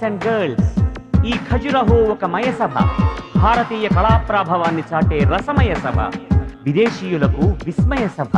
And girls, ఈ ఖజురహో ఒక మయసభ, భారతీయ కళాప్రాభవాన్ని చాటే రసమయ సభ, విదేశీయులకు విస్మయ సభ.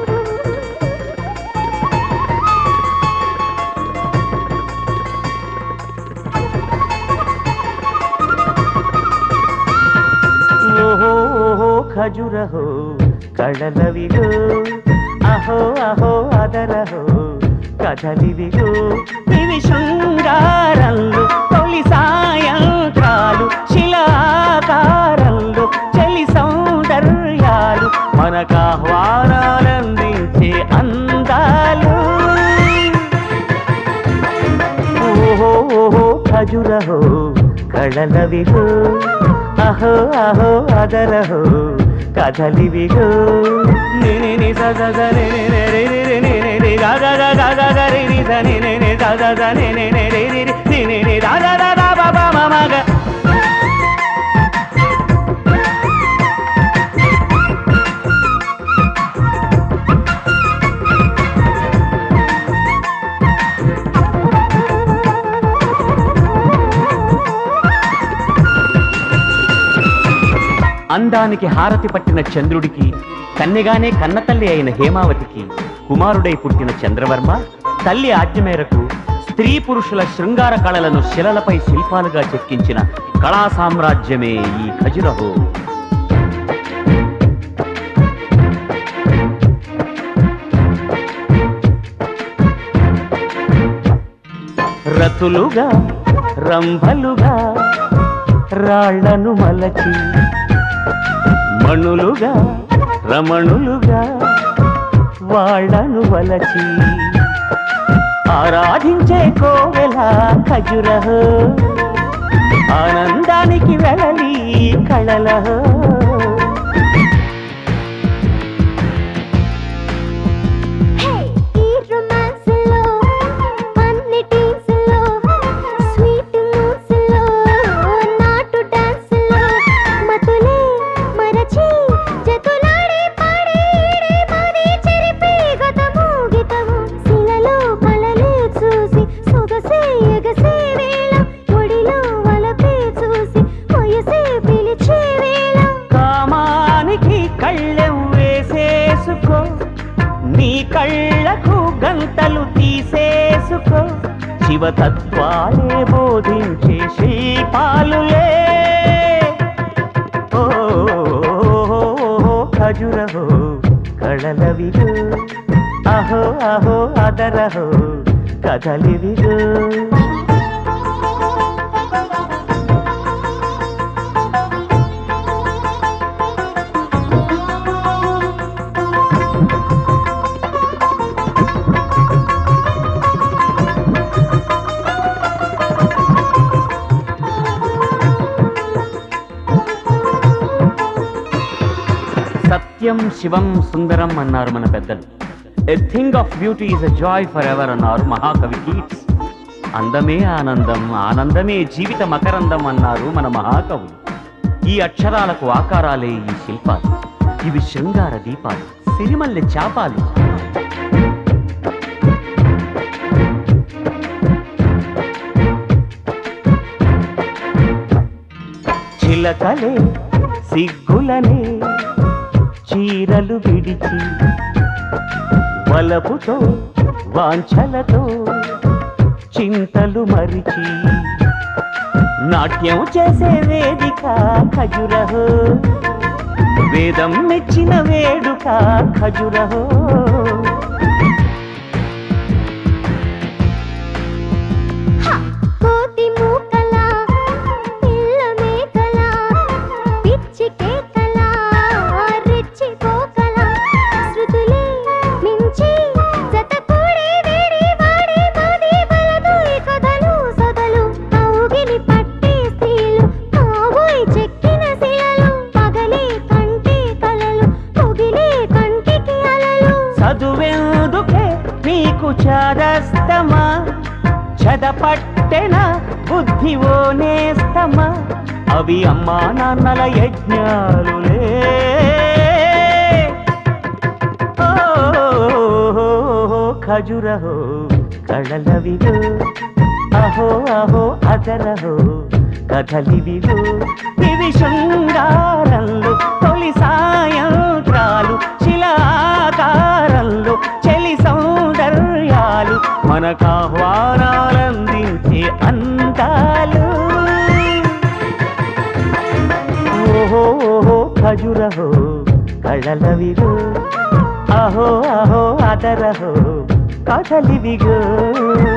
ఓహో ఓహో ఖజురహో కళలవిగో, అహో అహో అదరహో కథలివిగో, ఇవి శృంగారంలో తొలి సాయంత్రాలు, శిలాకారంలో చలి సౌందర్యాలు, మనకాహ్వానాలందించే అందాలు. ఓహో ఓహో ఖజురహో కళలవిగో, అహో అహో అదరహో కథలివిగో. నిని సజ నిని గా గా గా గా గా గా రి రి స నిని ని ద ద ద నిని ని రి రి రి నిని ని ద ద ద ద బ బ మ మ గ. అందానికి హారతి పట్టిన చంద్రుడికి, కన్నెగానే కన్నతల్లి అయిన హేమావతికి కుమారుడై పుట్టిన చంద్రవర్మ తల్లి ఆజ్ఞ మేరకు స్త్రీ పురుషుల శృంగార కళలను శిలలపై శిల్పాలుగా చెక్కించిన కళా సామ్రాజ్యమే ఈ ఖజురహో. రతులుగా రంభలుగా రాళ్లను మలచి, మణులుగా రమణులుగా వాళ్ళను వలచి, ఆరాధించే కోవెల ఖజురహో, ఆనందానికి వెళలి కళలహో. నీ కళ్ళకు గంతలు తీసేసుకో, శివతత్వాలే బోధించే శిల్పాలులే. ఓ ఖజురహో కళలవిగో, అహో అహో అదరహో కథలివిగో. సత్యం శివం సుందరం అన్నారు మన పెద్దలు. A thing of beauty is a joy forever అన్నారు మహాకవి కీట్స్. అందమే ఆనందం, ఆనందమే జీవిత మకరందం అన్నారు మన మహాకవులు. ఈ అక్షరాలకు ఆకారాలే ఈ శిల్పాలు, ఇవి శృంగార దీపాలు, సిరిమల్లె చాపాలు. చిలకలే సిగ్గులనే చీరలు విడిచి, వలపుతో వాంఛలతో చింతలు మరిచి, నాట్యం చేసే వేదిక ఖజురహో, వేదం మెచ్చిన వేడుక ఖజురహో. చదువెందుకే నీకు చాదస్తమా, చదపట్టెన బుద్ధి ఓ నేస్తమా, అవి అమ్మా నాన్నల యజ్ఞాలులే. ఖజురహో కళలవిగో, అహో అహో అదరహో కథలివిగో ఇది శృంగారంలో తొలి సాయంత్రాలు శిలాకారంలో చెలి సౌందర్యాలు మనకాహ్వానాలందించే అందాలు ఓహో ఓహో ఖజురహో కళలవిగో అహో అహో అదరహో కథలివిగో